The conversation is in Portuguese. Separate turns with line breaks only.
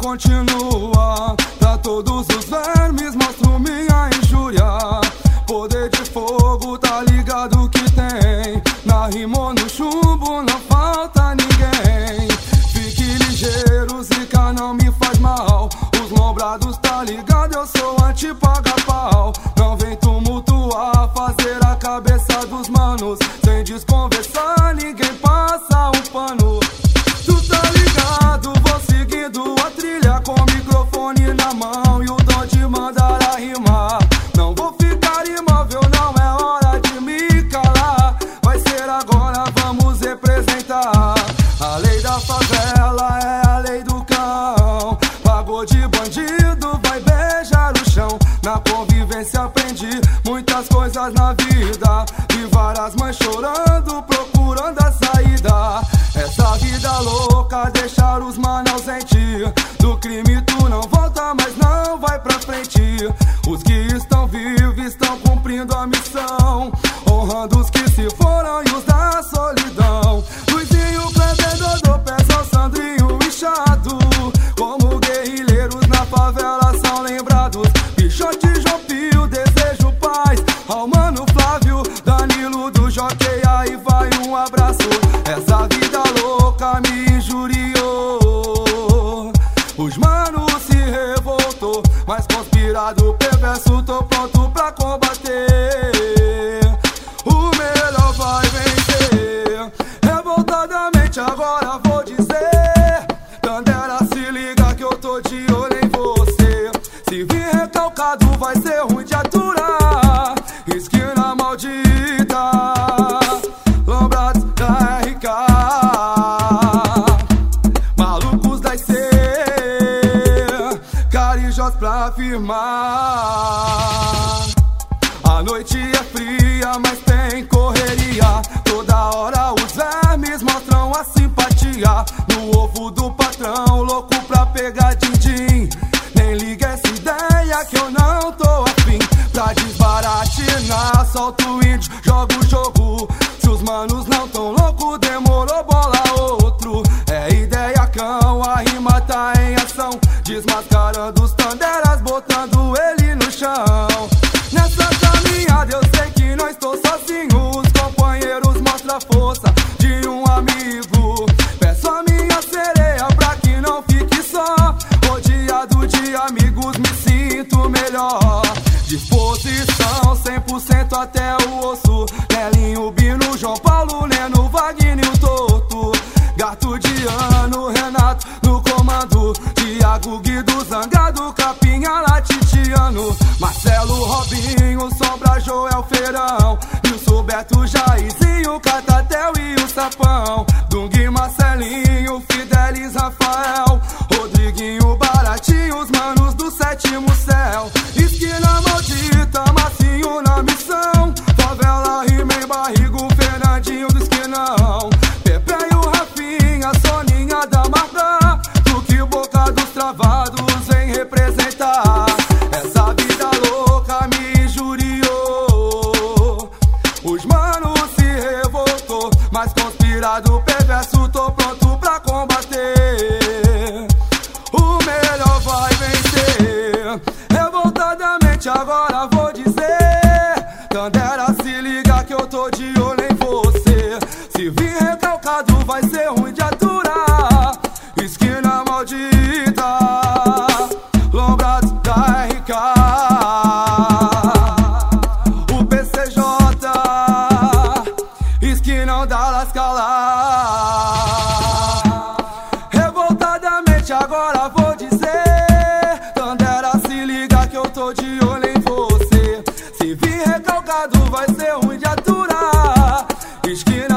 continua. Pra todos os vermes mostro minha injúria. Poder de fogo, tá ligado que tem. Na rima ou no chumbo não falta ninguém. Fique ligeiro, zica não me faz mal. Os lombrados tá ligado, eu sou anti-paga-pau. Não vem tumultuar, fazer a cabeça dos manos. Sem desconversar, ninguém passa um pano. Tu tá ligado, vou seguindo a trilha com o microfone na mão e o dom de mandar a rimar. Não vou ficar imóvel, não é hora de me calar. Vai ser agora, vamos representar. A lei da favela é a lei do cão. Pagou de bandido, vai beijar o chão. Na convivência aprendi muitas coisas na vida. Vi várias mães chorando, procurando a saída. Essa vida louca, deixar os manos ausentes. Do crime tu não volta, mas não vai pra frente. Os que estão vivos estão cumprindo a missão, honrando os que se foram e os da solidão. Luizinho, Kleber, Dodô, Pezão, Sandrinho e Chato, como guerrilheiros na favela são lembrados. Pichote, João Pio, Desejo Paz, ao Mano Flávio, Danilo do Jockey, aí vai um abraço. Essa vida louca me injuriou. Os manos se revoltou, mas conspirado, perverso, tô pronto pra combater. O melhor vai vencer. Revoltadamente agora vou dizer: Tandera, se liga que eu tô de olho em você. Se vir recalcado vai ser ruim de aturar. Esquina maldita, Lombrados da RK, malucos da IC, Carijós pra firmar. A noite é fria, mas tem correria. Toda hora os vermes mostram a simpatia. No ovo do patrão, louco pra pegar din-din. Nem liga essa ideia que eu não tô afim. Pra desbaratinar, solta o índio, joga o jogo. Se os manos não tão louco, demorou, bola outro. É ideia cão, a rima tá em ação. Desmascarando os tanderas, botando ele no chão. Nessa caminhada eu sei que não estou sozinho. Os companheiros mostram a força de um amigo. Peço a minha sereia pra que não fique só. Rodeado de amigos me sinto melhor. Disposição 100% até o osso. Nelinho, Bino, João Paulo, Neno, Wagner, o Toto, Gato de Ano, Renato no comando, Thiago, Guido, Zangado, Capinha, Latitiano, Marcelo, Robinho, Sombra, Joel, Feirão, Nilson, Beto, Jairzinho, Catatel e o Sapão, Dung, Marcelinho, Fidelis, Rafael, Rodriguinho, Baratinho, os manos do sétimo céu. Esquina maldita, Massinho na missão. Favela, rima em barrigo, Fernandinho do esquinão. Pepe e o Rafinha, Soninha da Marda, Truque, Boca dos Travados, vem representar. Essa vida louca me injuriou. Os manos se revoltou, mas conspirado, perverso, tô pronto pra combater. O melhor vai vencer. Revoltadamente agora vou dizer: Tandera, se liga que eu tô de olho em você. Se vir recalcado vai ser ruim de aturar. Esquina maldita, Lombrados da RK, o PCJ, esquinão da Lascala. Revoltadamente agora vou dizer: Tandera, se liga que eu tô de olho em você. Se vir recalcado vai ser ruim de aturar. Esquina